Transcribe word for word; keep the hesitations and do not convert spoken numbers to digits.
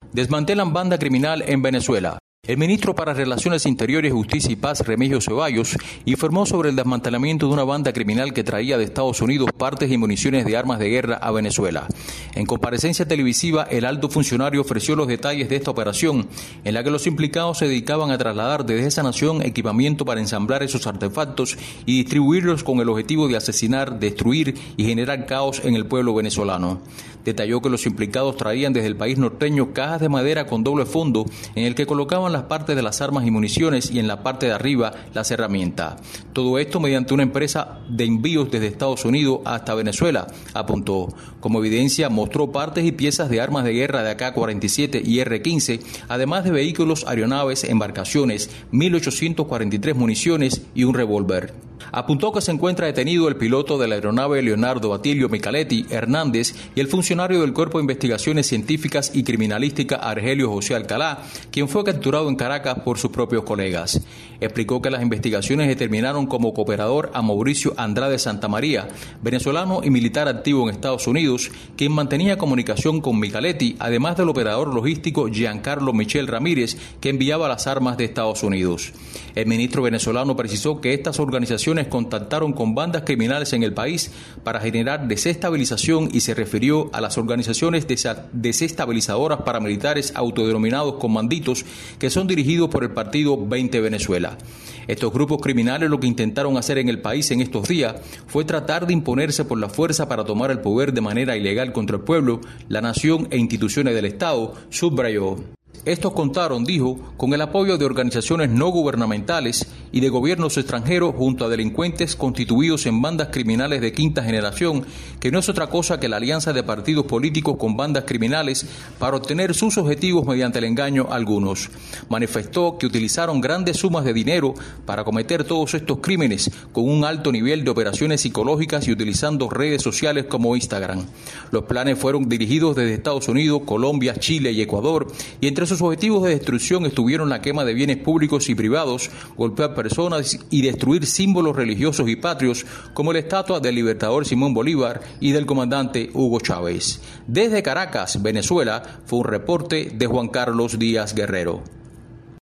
Desmantelan banda criminal en Venezuela. El ministro para Relaciones Interiores, Justicia y Paz, Remigio Ceballos, informó sobre el desmantelamiento de una banda criminal que traía de Estados Unidos partes y municiones de armas de guerra a Venezuela. En comparecencia televisiva, el alto funcionario ofreció los detalles de esta operación, en la que los implicados se dedicaban a trasladar desde esa nación equipamiento para ensamblar esos artefactos y distribuirlos con el objetivo de asesinar, destruir y generar caos en el pueblo venezolano. Detalló que los implicados traían desde el país norteño cajas de madera con doble fondo en el que colocaban las partes de las armas y municiones y en la parte de arriba las herramientas. Todo esto mediante una empresa de envíos desde Estados Unidos hasta Venezuela, apuntó. Como evidencia mostró partes y piezas de armas de guerra de A K cuarenta y siete y R quince, además de vehículos, aeronaves, embarcaciones, mil ochocientas cuarenta y tres municiones y un revólver. Apuntó que se encuentra detenido el piloto de la aeronave Leonardo Atilio Micheletti Hernández y el funcionario del Cuerpo de Investigaciones Científicas y Criminalística Argelio José Alcalá, quien fue capturado en Caracas por sus propios colegas. Explicó que las investigaciones determinaron como cooperador a Mauricio Andrade Santamaría, venezolano y militar activo en Estados Unidos, quien mantenía comunicación con Micheletti, además del operador logístico Giancarlo Michel Ramírez, que enviaba las armas de Estados Unidos. El ministro venezolano precisó que estas organizaciones contactaron con bandas criminales en el país para generar desestabilización y se refirió a las organizaciones desestabilizadoras paramilitares autodenominados comanditos que son dirigidos por el partido veinte Venezuela. Estos grupos criminales lo que intentaron hacer en el país en estos días fue tratar de imponerse por la fuerza para tomar el poder de manera ilegal contra el pueblo, la nación e instituciones del Estado, subrayó. Estos contaron, dijo, con el apoyo de organizaciones no gubernamentales y de gobiernos extranjeros junto a delincuentes constituidos en bandas criminales de quinta generación, que no es otra cosa que la alianza de partidos políticos con bandas criminales para obtener sus objetivos mediante el engaño a algunos. Manifestó que utilizaron grandes sumas de dinero para cometer todos estos crímenes con un alto nivel de operaciones psicológicas y utilizando redes sociales como Instagram. Los planes fueron dirigidos desde Estados Unidos, Colombia, Chile y Ecuador, y entre sus objetivos de destrucción estuvieron la quema de bienes públicos y privados, golpear personas y destruir símbolos religiosos y patrios como la estatua del libertador Simón Bolívar y del comandante Hugo Chávez. Desde Caracas, Venezuela, fue un reporte de Juan Carlos Díaz Guerrero.